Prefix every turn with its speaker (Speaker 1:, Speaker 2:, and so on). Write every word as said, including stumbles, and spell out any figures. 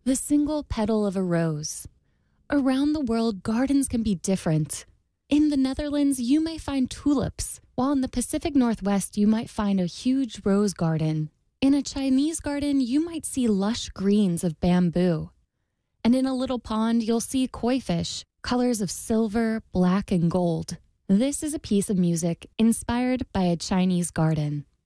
Speaker 1: The single petal of a rose. Around the world, gardens can be different. In the Netherlands, you may find tulips, while in the Pacific Northwest, you might find a huge rose garden. In a Chinese garden, you might see lush greens of bamboo. And in a little pond, you'll see koi fish, colors of silver, black, and gold. This is a piece of music inspired by a Chinese garden.